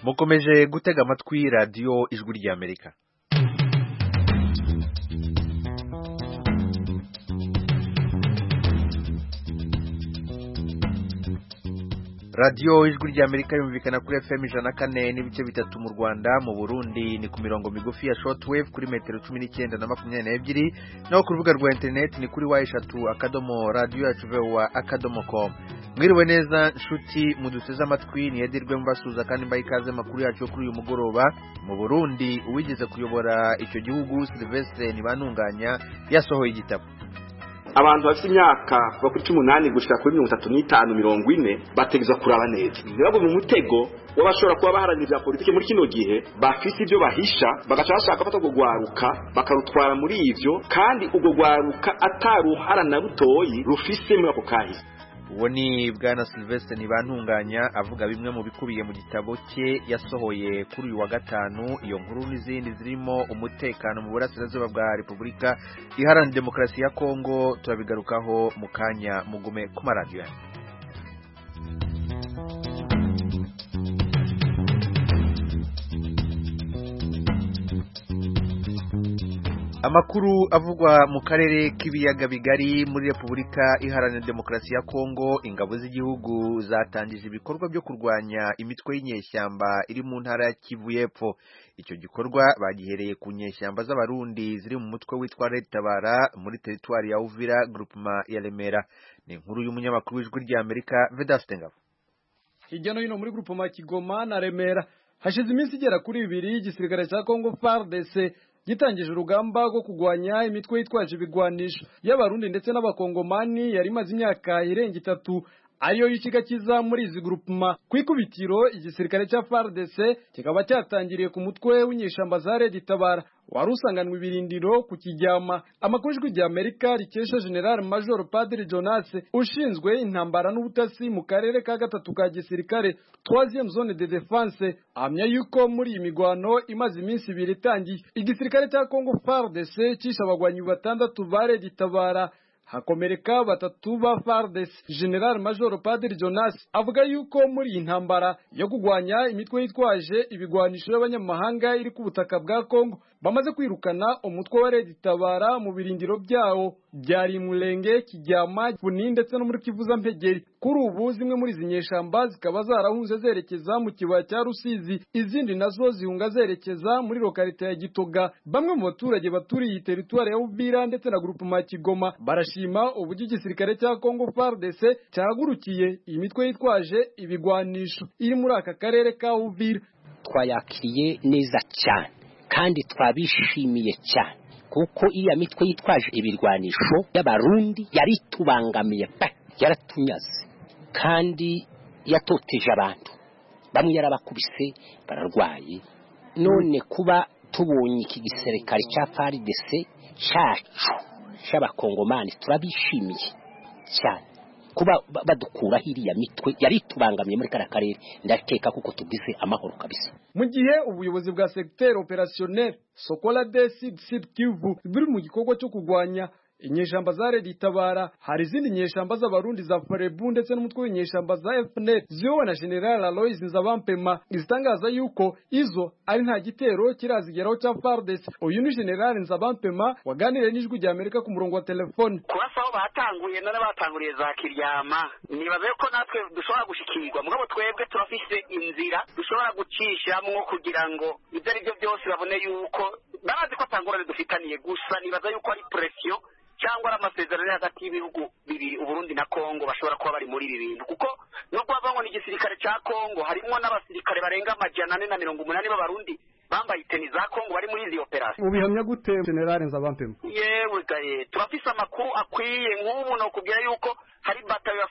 mukomeje gutega amatwi radiyo ijwi ry'Amerika. radiyo ijwi ry'Amerika yumvikana kuri FM 104 n'ibice bitatu mu Rwanda, mu Burundi ni ku mirongo migufi ya shortwave kuri metero 19 na 22, naho ku rubuga rwa internet ni kuri wa3.radio.com. Mwiriwe neza nshuti muduteze amatwi, ni Edirwe mbasuza kandi mbaye ikaze makuru yacu kuri uyu mugoroba. Mu Burundi uwigeze kuyobora icyo gihugu Sylvestre Ntibantunganya yasohoye igitabo. Abantu bafite imyaka kuri 18 gushika kuri 35-40 bategezwa kuraba neza nibwo mu mutego wabashobora kuba baharanira politike muri kino gihe bafite ibyo bahisha bagaca bashaka ko gwaruka bakarutwara muri ivyo kandi ubwo gwaruka ataruharana rutoyi rufise muri ako kahise. Uwo ni Bwana Sylvestre Ntibantunganya avuga bimwe mu bikubiye mu gitabo cye yasohoye kuri uyu wa gatanu. Iyo nkuru n'izindi zirimo umutekano mu burasirazuba bwa Repubulika Iharanira Demokarasi ya Kongo turabigarukaho mu kanya, mugume ku maradiyo. Amakuru avugwa mu karere k'ibiyaga bigari muri Repubulika Iharanira Demokarasi ya Kongo, ingabo z'igihugu zatangije ibikorwa byo kurwanya imitwe y'inyeshyamba iri mu ntara ya Kivu y'Epfo. Icyo gikorwa bagihereye ku nyeshyamba z'abarundi ziri mu mutwe witwa Red Tabara muri teritwari ya Uvira groupement ya Remera. Ni inkuru y'umunyamakuru w'ijwi ry'Amerika Vedaste Ngabo. Hirya no hino muri groupement Kigoma na Remera hashize iminsi igera kuri 2 igisirikare cya Kongo FARDC gitangije urugamba rwo kugwanya imitwe yitwaje ibigwanisho y'abarundi ndetse n'abakongomani yari maze imyaka irenga 3 ariyo yikiga kiza muri izi groupement. Kwikubitiro igisirikare cya FARDC kikaba cyatangiriye ku mutwe w'inyeshamba za Red Tabara warusanganwe ibirindiro ku Kijyama. Amakuru y'ijwi ry'Amerika rikesha General Major Padiri Jonas ushinzwe intambara n'ubutasi mu karere ka gatatu ka gisirikare 3e zone de défense amya yuko muri imigwano imaze iminsi 2 itangiye igisirikare cya Kongo FARDC cisha abagwanyi 6 ba Red Tabara hakomereka 3 ba FARDC. General Major Padiri Jonas avuga yuko muri intambara yo kugwanya imitwe yitwaje ibigwanisho y'abanyamahanga iri ku butaka bwa Kongo bamaze kwirukana umutwe wa Red Tabara mu birindiro byawo byari Mulenge, Kijyama, Funi ndetse no muri Kivuza Mpegeri. Kuri ubu zimwe muri zinyeshamba zikaba zarahunze zerekeza mu kibaya cya Rusizi, izindi nazo zihunga zerekeza muri lokalite ya Gitoga. Bamwe mu baturage baturiye teritwari ya Uvira ndetse na groupement Kigoma barashima uburyo igisirikare cya Kongo FARDC cyagurukiye iyi mitwe yitwaje ibigwanisho iri muri aka karere ka Uvira. Twayakiriye neza cyane kandi twabishimiye cyane kuko iya mitwe yitwaje ibirwanisho y'abarundi yari tubangamiye yaratunyaze kandi yatoteje abantu, bamwe yarabakubise bararwaye. None kuba tubonye iki gisirikare cya FARDC cyacu cy'abakongomani turabishimiye cyane kuba badukura hiriya mitwe yari tubangamiye muri karere. Ndakeka kuko tugize amahoro kabisa. Mu gihe ubuyobozi bwa secteur opérationnel Sokola de Sud Kivu biri mu gikorwa cyo kugwanya inyeshamba za Red Tabara, hari izindi nyeshamba z'abarundi za Forebu ndetse n'umutwe w'inyeshamba za FNL ziyobowe na General Aloys Nzabampema izitangaza yuko izo ari nta gitero kirazigeraho cya FARDC. Uyu ni General Nzabampema waganiriye n'ijwi ry'Amerika ku murongo wa telefone. Kubasaho batanguye none batanguriye za Kiryama, nibaze ko natwe dushobora gushikirwa mugabo twebwe turafise inzira dushobora gucishamwo kugira ngo ibyo ari byo byose babone yuko barazi ko tangurane dufitaniye. Gusa nibaza yuko ari pression cyangwa amasezerano hagati y'ibihugu bibiri Uburundi na Kongo bashobora kuba bari muri ibi bintu, kuko nubwo bavangwa n'igisirikare cya Kongo harimo n'abasirikare barenga 480 b'abarundi bambaye iteni za Kongo bari muri izi operation. Ubihamya gute General Nzabampema? Yewe gaye turafise amakuru akwiye nk'ubu no kubwira yuko hari batayo ya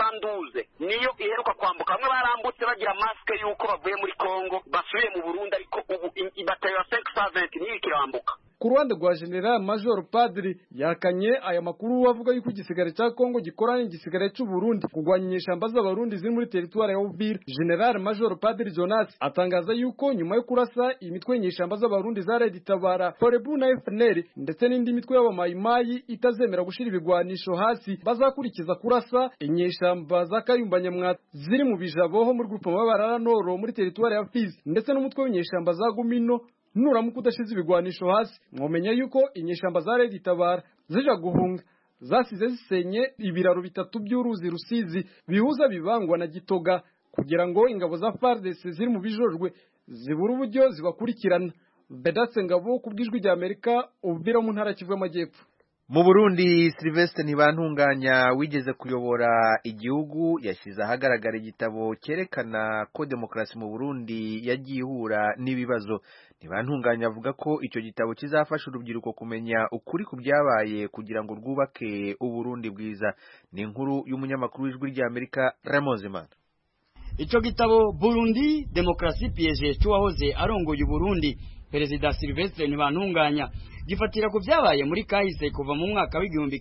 512 niyo iheruka kwambuka, bamwe barambutse bagira maske yuko bavuye muri Kongo basubiye mu Burundi, ariko ubu batayo ya 520 niyo ikirambuka. Ku ruhande rwa General Major Padri yakanye aya makuru avuga yuko igisigare cya Kongo gikorana n'igisigare cy'u Burundi kugwanya inyeshamba z'abarundi ziri muri teritwari ya Uvira. General Major Padri Jonas atangaza yuko nyuma yo kurasa imitwe y'inyeshamba z'abarundi za Red Tabara, Forebu na FNL ndetse n'indi mitwe y'abamayimayi itazemera gushira ibigwanisho hasi, bazakurikiza kurasa inyeshamba za Kayumba Nyamwata ziri mu Bijabo ho muri groupe Mabarara Noro muri teritwari ya Fizi, ndetse n'umutwe w'inyeshamba za Gumino nuramuka udashize ibigwanisho hasi. Mwomenya yuko inyeshamba za Red Tabara zija guhunga zasize zisenye ibiraro bitatu by'uruzi Rusizi bihuza Bibangwa na Gitoga kugira ngo ingabo za FARDC ziri mu bijojwe zibura uburyo zibakurikirana. Bedatse Ngabo kubwijwi rya Amerika, Uvira mu ntara Kivu y'Amajyepfo. Mu Burundi, Sylvestre Ntibantunganya wigeze kuyobora igihugu yashyize ahagaragara igitabo cyerekana ko demokarasi mu Burundi yagiye ihura n'ibibazo. Ntibantunganya avuga ko icyo gitabo kizafasha urubyiruko kumenya ukuri ku byabaye kugira ngo rwubake Uburundi bwiza. Ni inkuru y'umunyamakuru w'ijwi rya Amerika Raymond Zimana. Ico gitabo Burundi Demokrasi Piège cyuwahoze arongoye Burundi Perezida Sylvestre Ntibantunganya gifatira ku byabaye muri kahise kuva mu mwaka w'igihumbi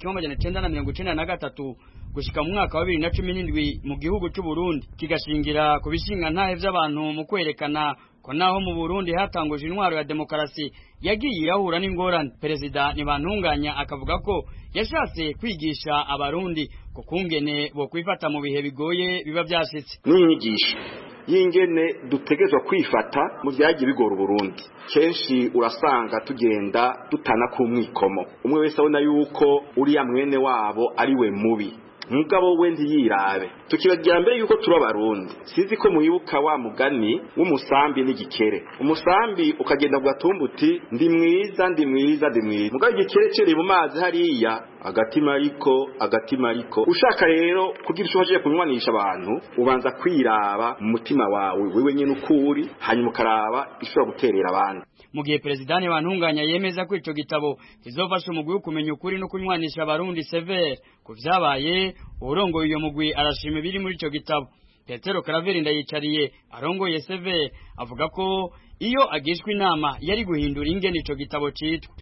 1993 gushika mu mwaka wa 2017 mu gihugu cy'u Burundi, kigashingira ku bishinga ntahe by'abantu mu kwerekana ko naho mu Burundi hatanguje intwaro ya demokarasi yagiye irahura n'ingorane. Perezida Ntibantunganya akavuga ko yashatse kwigisha abarundi ko kungene bo kwifata mu bihe bigoye biba byashitse. N'inyigisho yingene dutegezwa kwifata mu byagiye bigora Burundi. Kenshi urasanga tugenda dutana ku mwikomo, umwe wese abona yuko uriya mwene wabo ari we mubi, mugabo we ntiyirabe. Tukibagira mbere yuko turi abarundi, sizi ko muyibuka wa mugani w'umusambi n'igikere. Umusambi ukagenda ku gatumba uti ndi mwiza ndi mwiza ndi mwiza, mugabo igikere cere mu mazi hariya agatima ariko ushaka rero kugira ushoje kunywanisha abantu ubanza kwiraba mu mutima wawe wewe nyene ukuri, hanyuma ukaraba ishobora guterera abandi. Mu gihe Perezida Ntibantunganya yemeza ko ico gitabo kizofasha umugwi kumenya ukuri no kunywanisha abarundi severe ku vyabaye, urongoye uyo mugwi arashima biri muri ico gitabo. Petero Karaveri Ndayicariye arongoye severe avuga ko iyo agishwe inama yari guhindura ingene ico gitabo citwa.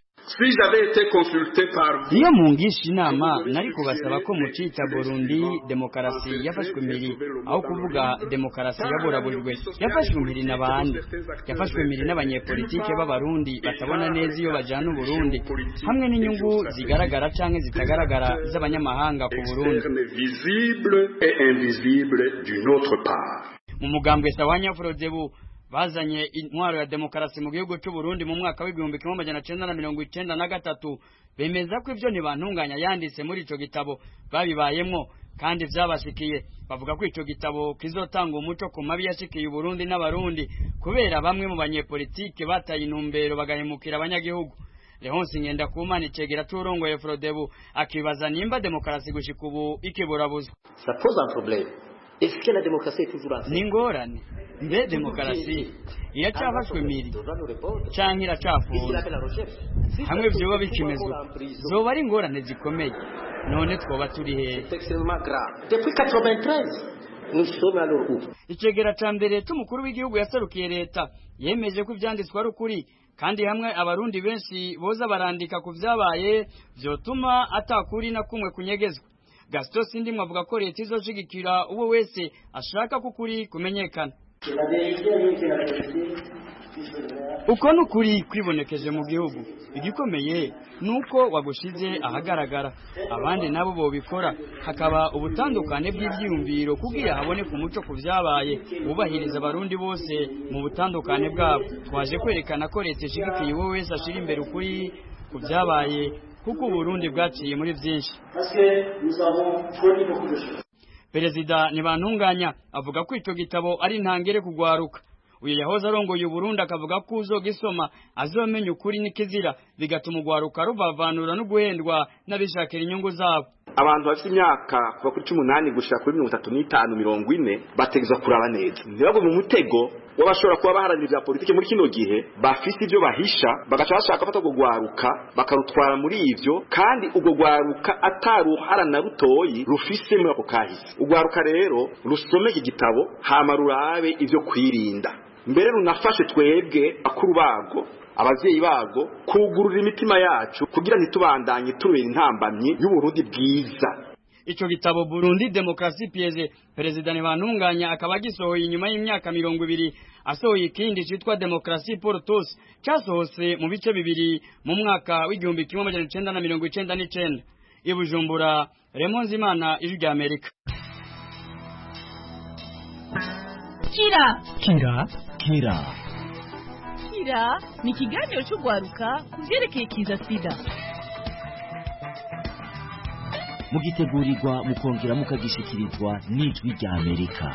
Iyo mungisha inama nari kubasaba ko mucita Burundi Demokrasi yafashwe miri aho kuvuga demokarasi yaburaburijwe, yafashwe miri n'abandi, yafashwe miri n'abanyepolitike b'abarundi batabona neza iyo bajana Burundi, hamwe n'inyungu zigaragara canke zitagaragara z'abanyamahanga ku Burundi. Mu mugambwe Sawanya Frodebu bazanye intwaro ya demokarasi mu gihugu cy'u Burundi mu mwaka w'igihumbi 1993 bemeza ko ivyo Ntibantunganya yanditse muri ico gitabo babibayemwo kandi vyabashikiye. Bavuga ko ico gitabo kizotanga umuco ku mabi yashikiye Burundi n'abarundi kubera bamwe mu banyepolitike bataye intumbero bagahemukira abanyagihugu. Leonce Ngendakumana icegera c'urongoye Frodebu akibaza nimba demokarasi gushika ubu ikiburabuzwa. Ça pose un problème. Est-ce que la démocratie est toujours en Ningorane mbe demokarasi iracafashwe miri canke iracafunze, hamwe vyoba bikimezwe zoba ari ingorane zikomeye. None twoba turi hehe? Depuis 93 nous sommes à leur bout. Icegera ca mbere c'umukuru w'igihugu yaserukiye leta yemeje ko ivyanditswe ari ukuri, kandi hamwe abarundi benshi boza barandika ku vyabaye vyotuma atakuri na kumwe kunyegezwa. Gaston Sindimwe avuga ko leta izoshigikira uwo wese ashaka kukuri kumenyekana. Uko nukuri kwibonekeje mu gihugu, igikomeye nuko wagushize ahagaragara, abandi nabo bobikora, hakaba ubutandukane bw'ivyiyumviro kugira habone ku muco ku vyabaye, ubahiriza abarundi bose mu butandukane bwabo. Twaje kwerekana ko leta ishigikiye uwo wese ashira imbere ukuri ku vyabaye, kuko Burundi bwaciye muri byinshi. Perezida Ntibantunganya avuga ko ico gitabo ari ntangere kugwaruka. Uyu yahoze arongoye Burundi akavuga ko uzogisoma azomenya ukuri n'ikizira, bigatuma ugwaruka rubavanura no guhendwa n'abishakira inyungu zabo. Abantu bafite imyaka kuva kuri 18 gushika kuri 35-40 bategezwa kuraba neza, ntibagwe mu mutego wabashobora kuba baharanira bya politike muri kino gihe bafite ibyo bahisha, bagaca bashaka fata gugwaruka bakarutwara muri ivyo, kandi ubwo gwaruka ataruharana rutoyi rufise muri ako kahise. Ugwaruka rero rusomeye igitabo hama rurabe ivyo kwirinda. mbere runafashe twebwe akuru bago abavyeyi bago kugurura imitima yacu kugira ntitubandanye turubera intambamyi y'Uburundi bwiza. Ico gitabo Burundi Demokrasi Piège Perezida Ntibantunganya akaba gisohoye inyuma y'imyaka 20 asohoye ikindi citwa Demokrasi pour tous cyasohose mu bice bibiri mu mwaka w'igihumbi 1999 i Bujumbura. Raymond Zimana, Ijwi rya Amerika. Kira ni ikiganiro cy'ugwaruka kuvyerekeye kiza sida. Mugitegurirwa mukongera mukagishikirizwa n'Ijwi rya Amerika.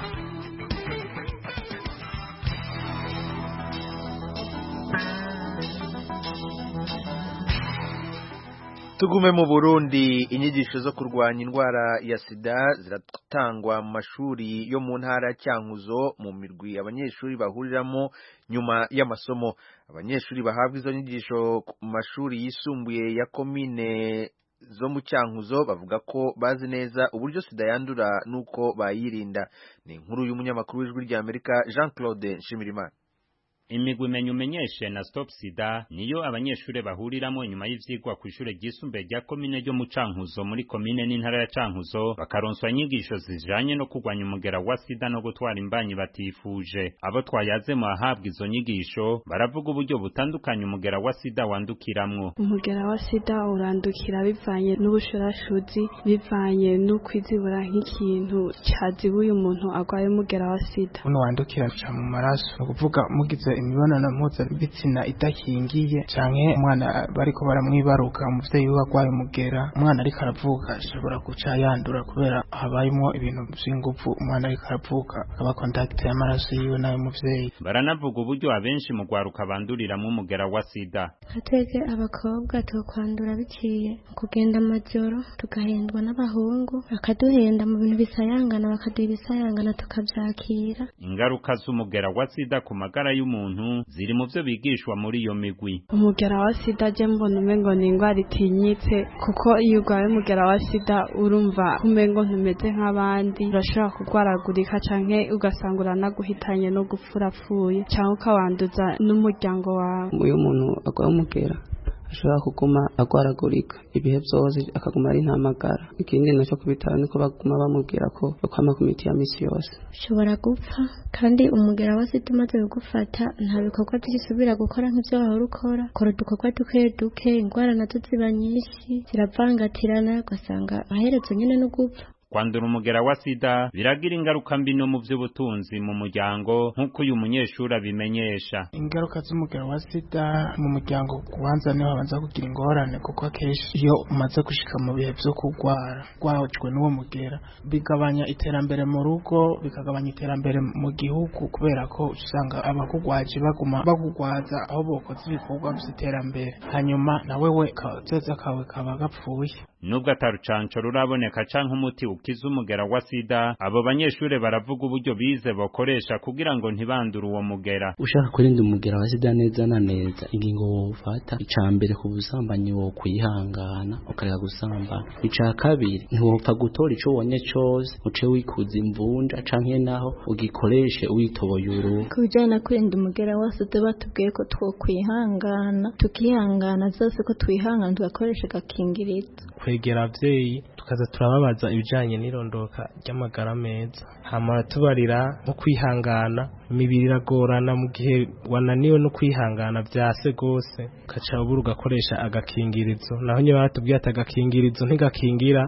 Tugume mu Burundi, inyigisho zo kurwanya indwara ya sida ziratangwa mu mashuri yo mu ntara Cyankuzo mu mirwi abanyeshuri bahuriramo nyuma y'amasomo. Abanyeshuri bahabwa izo nyigisho mu mashuri yisumbuye ya komine zo mu Cyankuzo bavuga ko bazi neza uburyo sida yandura nuko bayirinda. Ni inkuru y'umunyamakuru w'Ijwi rya Amerika Jean-Claude Nshimirimana. Imigwi menyumenyeshe na Stop Sida niyo abanyeshure bahuriramo nyuma y'ivyigwa ku ishure ryisumbuye rya komine ryo mu Cyankuzo muri komine n'intara ya Cyankuzo bakaronswa inyigisho zijanye no kurwanya umugera wa sida no gutwara imbanyi batifuje. Abo twayaze mu ahabwa izo nyigisho baravuga uburyo butandukanye umugera wa sida wandukiramwo. Umugera wa sida urandukira bivanye n'ubushorashuzi, bivanye no kwizibura nk'ikintu cyazibuye umuntu agwaye umugera wa sida. Uno wandukira mu maraso no kuvuga mugize imibonano mpuzabitsina idakingiye canke umwana bariko baramwibaruka umuvyeyi we agwaye umugera, umwana ariko aravuka ashobora guca yandura kubera habayemo ibintu by'ingufu umwana ariko aravuka aba contact y'amaraso yiwe nayo muvyeyi. Baranavuga uburyo abenshi mu gwaruka banduriramwo umugera wa sida. Hatwege abakobwa tukwandura biciye kugenda amajoro tugahendwa n'abahungu bakaduhenda mu bintu bisayangana bakaduha ibisayangana tukavyakira. Ingaruka z'umugera wa sida ku magara y'umuntu ziri mu byo bigishwa muri iyo migwi. Umugera wa sida je mbona umengo ni ingwara itinyitse kuko iyo ugwaye umugera wa sida urumva umengo ntumeze nk'abandi, urashobora kugwaragurika canke ugasangura naguhitanye no gupfurapfuye canke ukawanduza n'umuryango wawe. Uyu muntu agwaye umugera ashobora kuguma agwaragurika ibihe byose akaguma ari ntamagara. Ikindi nacyo kubitara niko baguma bamubwira ko bakwama ku miti ya misi yose. Ushobora gupfa kandi umugera wa sida umaze kugufata nta bikorwa byisubira gukora nk'ibyo wahora ukora. Kora udukorwa duke ingwara nazo ziba nyinshi ziravangatirana ugasanga aherezo nyine no gupfa. Kwandura umugera wa sida biragira ingaruka mbi no mu by'ubutunzi mu muryango nk'uko uyu munyeshuri abimenyesha. Ingaruka z'umugera wa sida mu muryango kubanza niho babanza kugira ingorane kuko akenshi iyo umaze gushika mu bihe byo kugwara gwajwe n'uwo mugera bigabanya iterambere mu rugo, bikagabanya iterambere mu gihugu kubera ko usanga abakugwaje baguma bagugwaza aho bokoze ibikorwa by'iterambere hanyuma nawe we kazeza kawe kaba gapfuye. Nubwo atarucanco ruraboneka canke umuti ukiza umugera wa sida, abo banyeshure baravuga uburyo bize bakoresha kugira ngo ntibandure uwo mugera. Ushaka kurinda umugera wa sida neza na neza, ingingo wofata icambere ku busambanyi wo kwihangana ukareka gusambana. Ica kabiri ntiwopfa gutora ico wonye cose uce wikuza imvunja canke naho ugikoreshe witoboye uruhu. Kubijanye na kurinda umugera wa sida batubwiye ko twokwihangana tukihangana zose ko twihangana tugakoresha agakingirizo. Kwegera abavyeyi tukaza turababaza ibijanye n'irondoka ry'amagara meza, hama tubarira nko kwihangana. Imibiri iragorana mu gihe wananiwe no kwihangana vyase gose ukaca ubura ugakoresha agakingirizo, naho nye batubwiye ati agakingirizo ntigakingira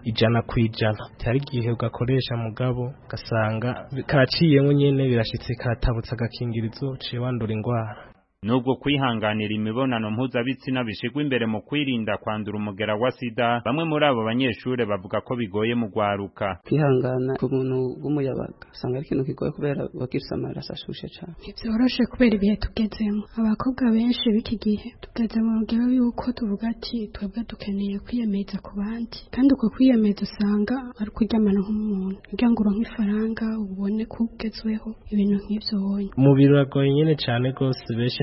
100%. Hari igihe ugakoresha mugabo gasanga karaciyemo nyene birashitse karatabutsa agakingirizo ciye wandura ingwara. Nubwo kwihanganira imibonano mpuzabitsina bishigwa imbere mu kwirinda kwandura umugera wa sida, bamwe muri abo banyeshure bavuga ko bigoye mu gwaruka. Kwihangana ku muntu w'umuyabaga usanga ari ikintu kigoye kubera bakifisa amaraso ashushe cyane. Ntivyoroshe kubera ibihe tugezemo. Abakobwa benshi b'iki gihe tugeze mu rugero yuko tuvuga ati twebwe dukeneye kwiyemeza ku bandi, kandi uko kwiyemeza usanga ari kuryamana nk'umuntu kugira ngo uronke ifaranga ubone ko ugezweho ibintu nk'ivyo wonye. Umubiri uragoye nyene cyane gose, benshi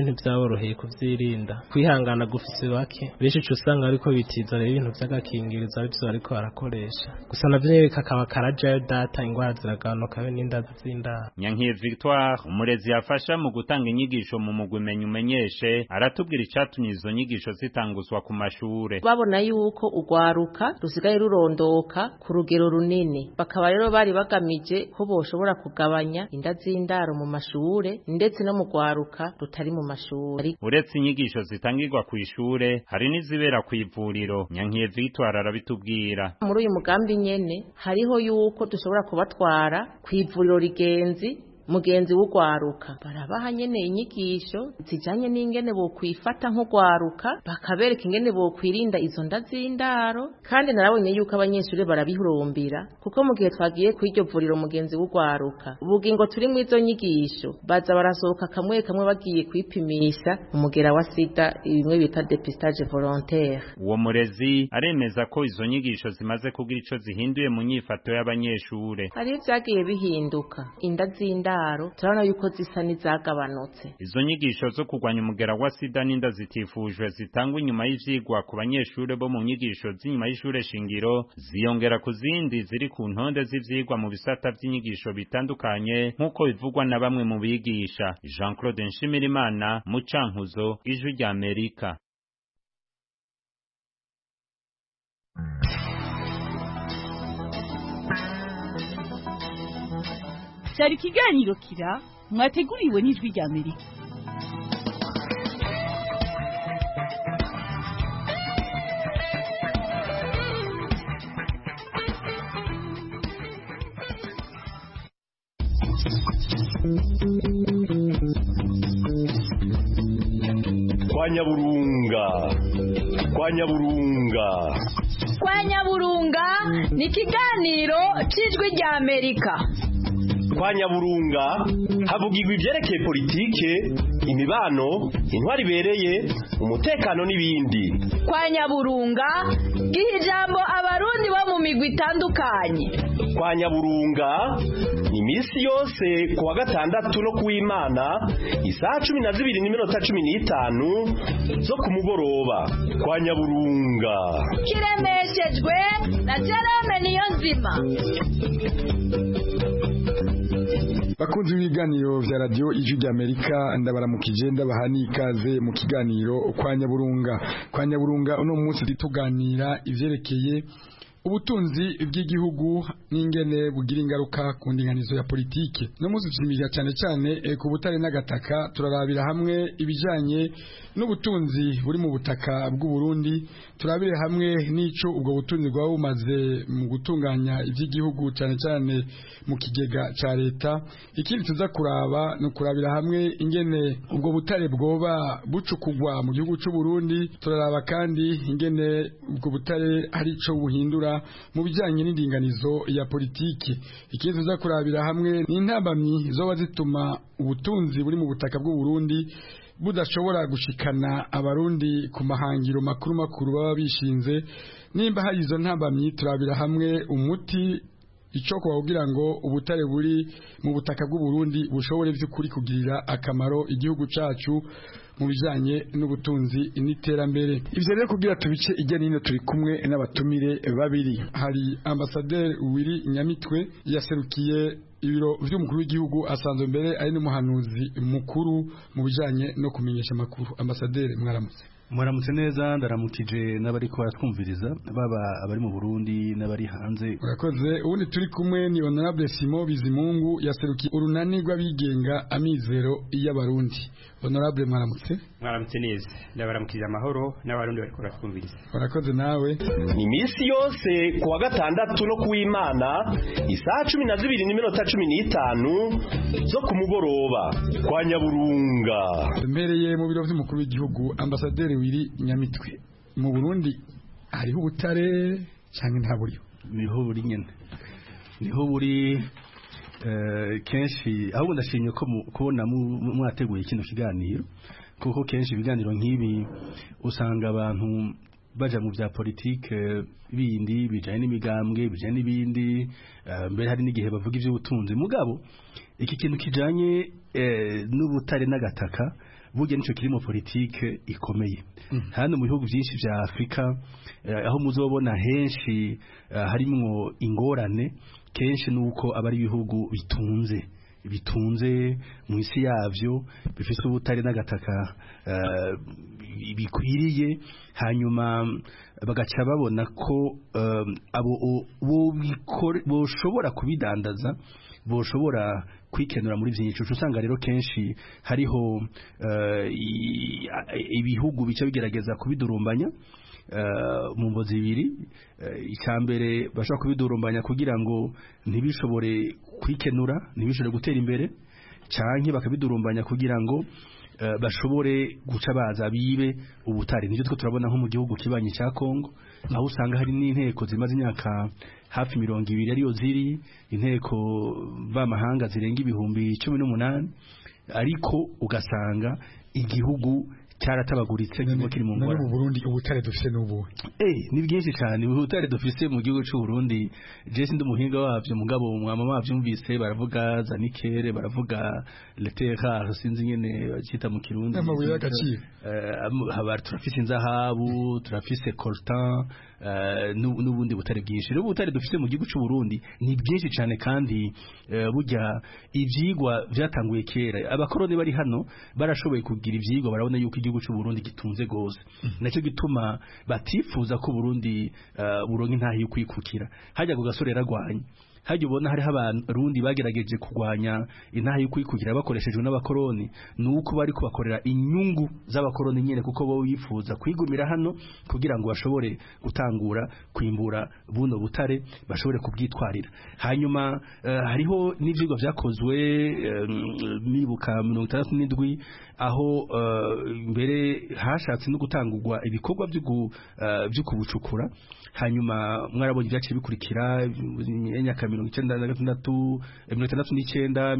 ntibyaboroheye kuvyirinda kwihangana gufise bake benshi usanga ariko bitiza rero ibintu vy'agakingirizo arivyo bariko barakoresha gusa navyo nyene kakaba karajayo data ingwara ziragabanuka be n'indazi z'indaro. Nyankiye Victoire umurezi yafasha mu gutanga inyigisho mu mugwi umenyeshe aratubwira icatumye izo nyigisho zitanguzwa ku mashure. Babona yuko ugwaruka rusigaye rurondoka ku rugero runini, bakaba rero bari bagamije ko boshobora kugabanya inda z'indaro mu mashure ndetse no mu gwaruka rutari mu mashure. Uretse inyigisho zitangirwa ku ishure hari n'izibera ku ivuriro. Nyankiye Victoire arabitubwira. Muri uyu mugambi nyene hariho yuko dushobora kubatwara ku ivuriro mugenzi w'ugwaruka, barabaha nyene inyigisho zijanye n'ingene bo kwifata nk'ugwaruka, bakabereka ingene bo kwirinda izo nda z'indaro. Kandi narabonye yuko abanyeshuri barabihurumbira, kuko mu gihe twagiye ku iryo vuriro mugenzi w'ugwaruka, ubugingo turi mu izo nyigisho baza barasohoka kamwe bagiye kwipimisha umugera wa sida, bimwe bita dépistage volontaire. Uwo murezi aremeza ko izo nyigisho zimaze kugira ico zihinduye mu nyifato y'abanyeshure. Hari vyagiye bihinduka, inda z'indaro turabona yuko zisa n'izagabanutse. Izo nyigisho zo kurwanya umugera wa sida n'inda zitifujwe zitangwa inyuma y'ivyigwa ku banyeshure bo mu nyigisho z'inyuma y'ishure shingiro, ziyongera ku zindi ziri ku ntonde z'ivyigwa mu bisata vy'inyigisho bitandukanye nk'uko bivugwa na bamwe mu bigisha. Jean-Claude Nshimirimana, mu Cankuzo, Ijwi rya Amerika. Cyari ikiganiro Kira mwateguriwe n'Ijwi rya Amerika. Kwa Nyaburunga ni ikiganiro cy'Ijwi rya Amerika. Kwa Nyaburunga havugirwa ivyerekeye politike, imibano, intwari ibereye, umutekano n'ibindi. Kwa Nyaburunga giha ijambo abarundi bo mu migwi itandukanye. Kwa Nyaburunga ni misi yose kuwa gatandatu no kuw'Imana isaha 12:15 zo ku mugoroba. Kwa Nyaburunga kiremeshejwe na Jerome Niyonzima. Bakunzi b'ibiganiro vya radio Ijwi rya Amerika, ndabaramukije ndabahani ikaze mu kiganiro Kwa Nyaburunga. Kwa Nyaburunga uno munsi tuganira ivyerekeye ubutunzi bw'igihugu n'ingene bugira ingaruka ku ndinganizo ya politike. No munsi tushimira cyane ku butare n'agataka, turarabira hamwe ibijanye n'ubutunzi buri mu butaka bw'u Burundi, turabire hamwe n'ico ubwo butunzi bwa bumaze mu gutunganya ivy'igihugu cyane mu kigega ca leta. Ikindi tuza kuraba no kurabira hamwe ingene ubwo butare bwoba bucukugwa mu gihugu c'u Burundi, turaraba kandi ingene ubwo butare hari ico buhindura mu bijanye n'indinganizo ya politiki. Ikindi tuza kurabira hamwe n'intambamyi zoba zituma ubutunzi buri mu butaka bw'u Burundi budashobora gushikana abarundi ku mahangiro makuru baba bishinze. Nimba hari izo ntambamyi, turabira hamwe umuti ico kugira ngo ubutare buri mu butaka bw'u Burundi bushobore vy'ukuri kugirira akamaro igihugu cacu mu bijanye n'ubutunzi n'iterambere. Ivyo rero kugira tubice ijya nino turi kumwe n'abatumire babiri. Hari Ambassadeur Willy Nyamitwe yaserukiye ibiro vy'umukuru w'igihugu, asanzwe mbere ari n'umuhanuzi mukuru mu bijanye no kumenyesha makuru. Ambassadeur mwaramutse. Muramutse neza, ndaramukije n'abari ko baratwumviriza, baba abari mu Burundi n'abari hanze. Urakoze. Ubundi turi kumwe ni Honorable Simon Bizimungu yaserukiye urunani rw'abigenga Amizero y'Abarundi. Honorable mwaramutse. Mwaramutse neza, ndabaramukije amahoro n'abarundi bari ko baratwumviriza. Urakoze nawe. Ni misi yose kuwa gatandatu no kuw'Imana isaha 12:15 zo ku mugoroba. Kwa Nyaburunga. Mbereye mu biro vy'umukuru w'igihugu, Ambassadeur Willy Nyamitwe, mu Burundi hariho ubutare cyangwa nta buriho? Niho buri nyene, niho buri kenshi. Ahubwo ndashimye ko kubona mwateguye kino kiganiro, kuko kenshi ibiganiro nk'ibi usanga abantu baja mu bya politike bindi bijanye n'imigambwe bijanye n'ibindi, mbere hari n'igihe bavuga ivy'ubutunzi. Mugabo iki kintu kijanye n'ubutare n'agataka burya nico kirimo politike ikomeye hano mu bihugu byinshi vya Afrika aho muzobona henshi harimwo ingorane kenshi nuko abari ibihugu bitunze mu isi yavyo bifise ubutare n'agataka bikwiriye hanyuma bagaca babona ko abo boshobora kubidandaza boshobora kwikenura muri byinshi usanga rero kenshi hariho ibihugu bica bigerageza kubidurumbanya mu mbozi ibiri icyambere bashaka kubidurumbanya kugira ngo ntibishobore kwikenura ntibishobore gutera imbere canke bakabidurumbanya kugira ngo bashobore guca baza bibe ubutare nivyo turabona nko mu gihugu kibanyi cya Kongo aho usanga hari n'inteko zimaze imyaka hafi 200 ariyo ziri inteko b'amahanga zirenga ibihumbi 18 ariko ugasanga igihugu cyaratabaguritse nk'uko kiri mu ngora mu Burundi ubutare dufise n'ubu ni byinshi cyane ubutare dufise mu gihugu cy'u Burundi je sindi umuhinga wavyo mugabo mwama wavyumvise baravuga zanikere baravuga letera sinzi nyene bacita mu Kirundi amabuye y'agaciro haba turafise inzahabu turafise coltan n'ubundi butare bwinshi rero ubutare dufise mu gihugu cy'u Burundi ni byinshi cyane kandi burya ivyigwa byatanguye kera abakoroni bari hano barashoboye kugira ivyigwa barabona yuko igihugu cy'u Burundi gitunze gose nacyo gituma batifuza ko Burundi buronka intahi yo kwikukira hajya ku gasore ragwanye hajya ubona hari abarundi bagerageje kugwanya intahi yo kwikukira bakoreshejwe n'abakoroni nuko bari kubakorera inyungu z'abakoroni nyene kuko bo bifuza kwigumira hano kugira ngo bashobore gutangura kwimbura buno butare bashobore kubwitwarira hanyuma hariho n'ivyigwa vyakozwe nibuka 67 aho mbere hashatse no gutangurwa ibikorwa byo kubucukura hanyuma mwarabonye byaciye bikurikira imyaka 1996 1979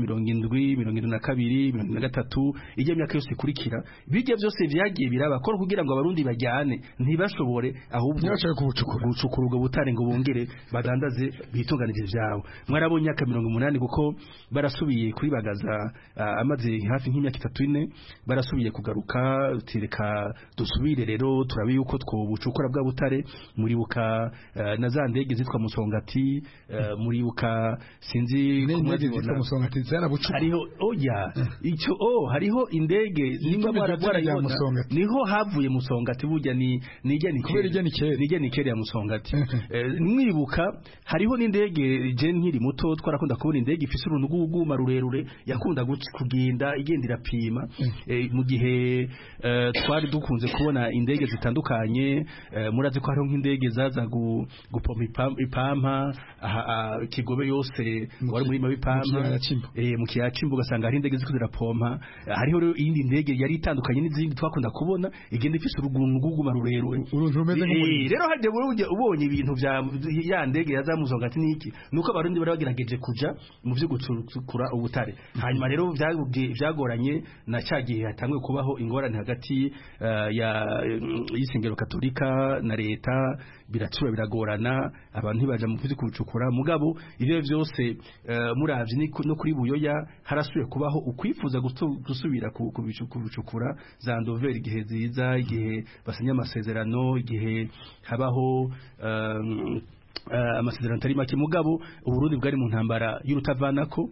72 73 ijya myaka yose ikurikira bijya byose vyagiye biraba ko kugira ngo abarundi bajyane ntibashobore ahubwo gucukura ubwo butare ngo bongere badandaze bitunganije vyawo mwarabonye imyaka 80 kuko barasubiye kuri bagaza amaze hafi nk'imyaka 3-4 barasubiye kugaruka tireka dusubire rero turabe yuko twobucukura bwa butare muri buka na za ndege zitwa musongati muri buka sinzi kumwe zitwa musongati zarabucukura hariho oya icyo hariho indege nimba barabona niho havuye musongati burya ni nijya nikere ya musongati mwibuka hariho n'indege je nkiri muto twarakunda kubona indege ifise urunuguguma rurerure yakunda kugenda igendera pima mu gihe twari dukunze kubona indege zitandukanye murazi ko hariho nk'indege zaza gupompa ipampa Kigobe yose wari muri mabipampa mu kiyacimbo ugasanga hari indege ziko zirapompa hariho rero iyindi ndege yari itandukanye n'izindi twakunda kubona igenda ifise uruguguma rurerure rero hajye ubonye ibintu vya ya ndege yazamuzongati niki nuko abarundi bari bagerageje kuja mu byo gucukura ubutare hanyuma rero vyagoranye na cyagihe hatangwe kubaho ingorane hagati y'isengero katolika na leta biracura biragorana abantu ntibaja mu byo kucukura mugabo ivyo byose muravye no kuri buyoya harasuye kubaho ukwifuza gusubira kubucukura za Ndover igihe ziza igihe basanya amasezerano igihe habaho amasezerano tari make mugabo uburundi bwari mu ntambara y'urutavanako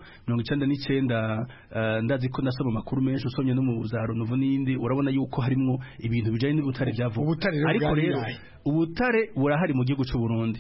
1999 ndazi ko nasoma makuru menshi usomye no mu buzaro nuvu nindi urabona yuko harimo ibintu bijanye n'ubutare byavuga ariko rero ubutare burahari mu gihugu cy'u Burundi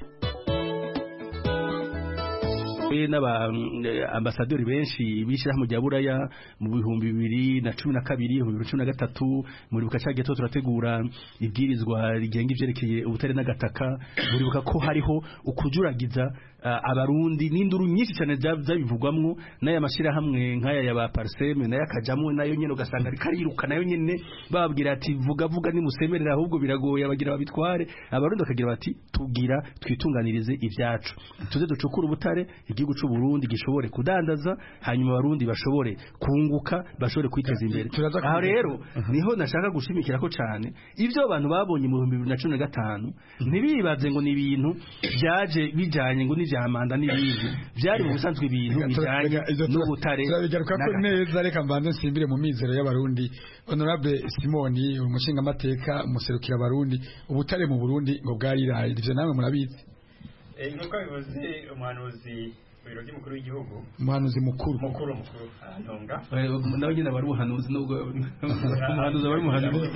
n'aba ambasaderi benshi bishira mu Buraya mu 2012 2013 muri buka cyagiye turategura ibwirizwa rigenga ivyerekeye ubutare n'agataka muri buka ko hariho ukujuragiza abarundi n'induru nyinshi cyane zabivugwamwo n'aya mashira hamwe nkaya ya ba Parseme nayo akajamwe nayo nyene ugasanga kariruka nayo nyene bababwira ati vuga ni musemerera ahubwo biragoye abagira babitware abarundi bakagira bati tugira twitunganirize ivyacu tuze ducukura ubutare igihugu cy'u Burundi gishobore kudandaza hanyuma abarundi bashobore kunguka bashobore kwiteza imbere aho rero niho nashaka gushimikira ko cyane ivyo abantu babonye mu 2015 ntibibaze ngo ni ibintu byaje bijanye ngo bya manda n'ibindi byari mu busanzwe ibintu bijanye n'ubutare turabigaruka ko neza reka mbanze nsimbire mu mizero y'abarundi honorable Simoni umushinga amateka umuserukira abarundi ubutare mu Burundi ngo bwariraye ivyo namwe murabizi nkuko bivuze umuhanuzi biro by'umukuru w'igihugu umuhanuzi mukuru antonga nawe nyine bari umuhanuzi nubwo umuhanuzi bari umuhanuzi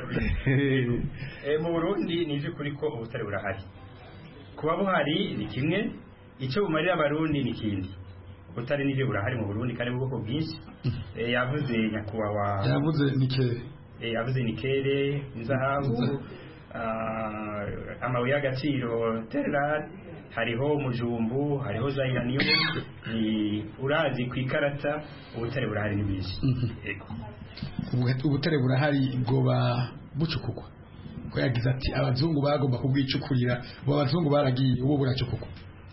mu Burundi nije kuri ko ubutare burahari kuba buhari ni kimwe icyo bumarira abarundi ni kindi ubutare nije burahari mu Burundi kandi ubwoko bwinshi yavuze nyakubawa yavuze nikere inzahabu amabuye y'agaciro terral hariho mujumbu hariho zairanium ni urazi kwikarata ubutare burahari ni bwinshi ego ubutare burahari bwoba bucukugwa ko yagize ati abazungu bagomba kubwicukurira bo abazungu baragiye ubu buracukugwa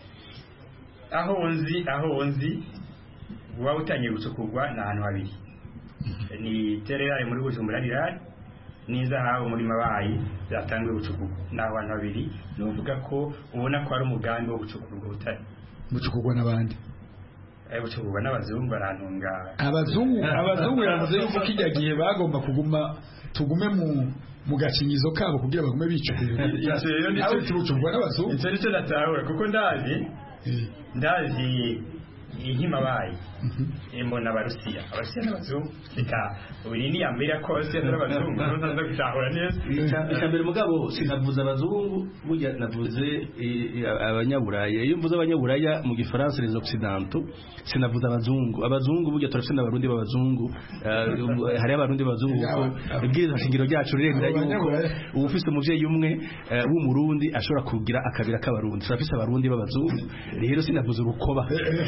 aho nzi buba butangiye gucukugwa na ahantu habiri ni terral muri Bujumbura rirari n'inzahabu muri Mabayi byatangiye gucukugwa naho abantu babiri novuga ko ubona ko ari umugambi wo gucukurwa ubutare bucukugwa n'abandi bucukugwa n'abazungu barantunga abazungu yavuze yuko kijya gihe bagomba tugume mu gacinyizo kabo kugira bagume bicukura aho tubucukugwa n'abazungu icyo nicyo natahura kuko ndazi Mabayi mbona abarusiya n'abazungu reka uri ni ambira kose n'abazungu ntaza gutahura neza icyambere mugabo sinavuze abazungu burya navuze abanyaburaya iyo mvuze abanyaburaya mu gifaransa les occidentaux sinavuze abazungu burya turafite n'abarundi b'abazungu hari abarundi b'abazungu kuko ibwirizwa shingiro ryacu riremera yuko ufite umuvyeyi umwe w'umurundi ashobora kugira akabira k'abarundi turafite abarundi b'abazungu rero sinavuze urukoba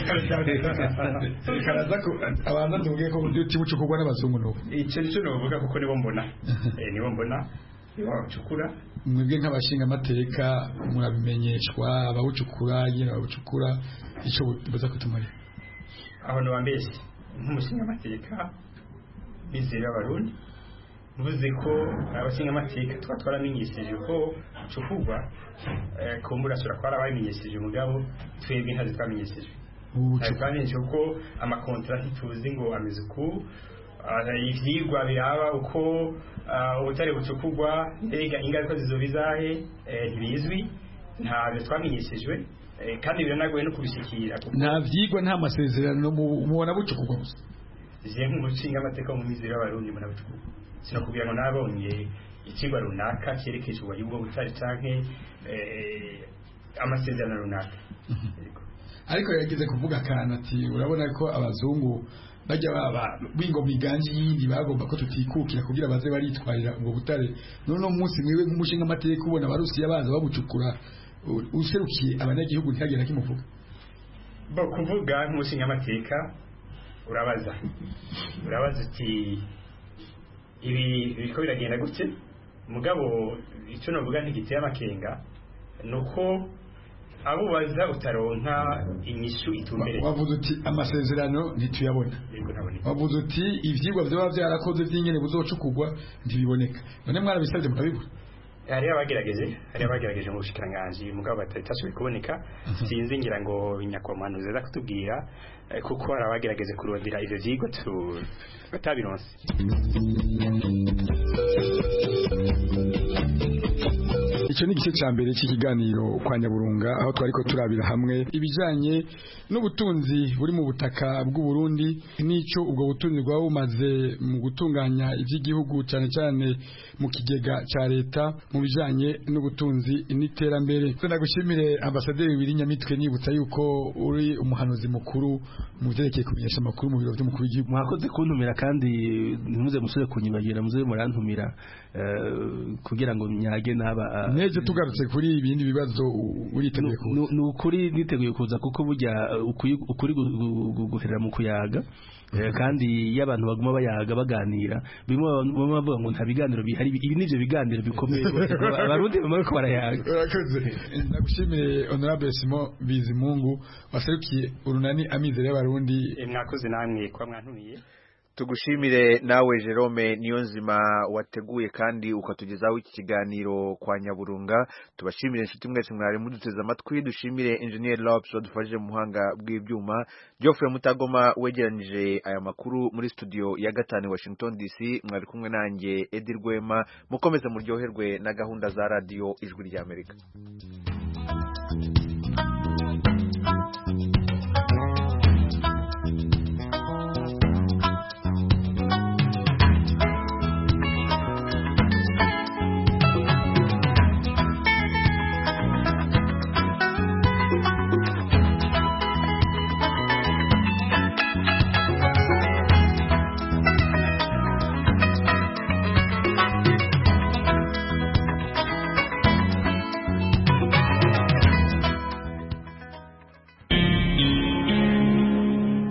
karaza ko abantu tuvuge ko uti bucukugwa n'abazungu no icyo nicyo novuga kuko nibo mbona nibo bacukura mwebwe nk'abashinga amateka murabimenyeshwa abawucukura nyine babucukura icyo buza kutumara abantu bambeshye nk'umushinga amateka bizera abarundi mvuze ko abashinga amateka twaramenyesheje ko bucukugwa kumbura sura ko arabimenyesheje mugabo twebwe ntazi twamenyesheje twamenyesheje ko amakontra ntituzi ngo ameze uku ivyigwa biraba uko ubutare bucukugwa mbega ingaruka zizobizahe ntibizwi ntabyo twamenyeshejwe kandi biranagoye no kubishikira nta vyigwa nta masezerano mubona bucukugwa gusa je nk'umushinga amateka mu mizero y'abarundi mubona bucukugwa sinakubwira ngo nabonye ikigwa runaka cyerekeje ubuyi bwo butare canke amasezerano runaka ariko yagize kuvuga kana ati urabona ko abazungu bajya bingo miganje yindi bagomba ko tutikukira kugira baze baritwarira ubwo butare none umunsi mwiwe nk'umushinga amateka ubona abarusiya baza babucukura userukiye abanyagihugu ntihagera kimuvuga bo kuvuga nk'umushinga amateka urabaza uti ibi biriko biragenda gutya mugabo icyo navuga ntigiteye amakenga nuko abo baza utaronka inyishu itumbereye wavuze uti amasezerano ntituyabona wavuze uti ivyigwa byaba byarakoze by'ingene buzocukugwa ntibiboneka none mwarabisabye mukabibura hari abagerageje mu bushikiranganje mugabo batashoboye kuboneka sinzi ngira ngo nyakwamuhanuzi aza kutubwira kuko hari abagerageje kurondera ivyo vyigwa batabironse icyo ni igice cya mbere cy'ikiganiro kwa Nyaburunga aho twari ko turabira hamwe ibijanye n'ubutunzi buri mu butaka bw'u Burundi n'icyo ubwo butunzi bwaba bumaze mu gutunganya iby'igihugu cyane cyane mu kigega cya leta mu bijanye n'ubutunzi n'iterambere. Ndagushimire ambasaderi Wirinyamitwe nibutsa yuko uri umuhanuzi mukuru mu byerekeye kumenyesha amakuru mu biro by'umukuru w'igihugu. Mwakoze kuntumira kandi ntimuze musore kunyibagira muze murantumira kugira ngo nyage naba neje tugarutse kuri ibindi bibazo uriteguye kuza nukuri niteguye kuza kuko burya ukuri guherera mu kuyaga kandi y'abantu baguma bayaga baganira bimwe bavuga ngo nta biganiro bihari ibi nivyo biganiro bikomeye abarundi bamwe ko barayaga. Ndagushimiye honorable Simon Bizimungu waserukiye urunani amizero y'abarundi. Mwakoze namwe kwa mwantumiye tugushimire nawe Jerome Niyonzima wateguye kandi ukatugezaho iki kiganiro kwa Nyaburunga. Tubashimire inshuti mwese mwari muduteze amatwi. Dushimire Engineer Lopes wadufashije mu buhanga bw'ibyuma. Geoffrey Mutagoma wegeranije aya makuru muri studio ya gatanu Washington DC. Mwari kumwe nanjye Eddie Rwema. Mukomeze muryoherwe na gahunda za radio Ijwi ry'Amerika.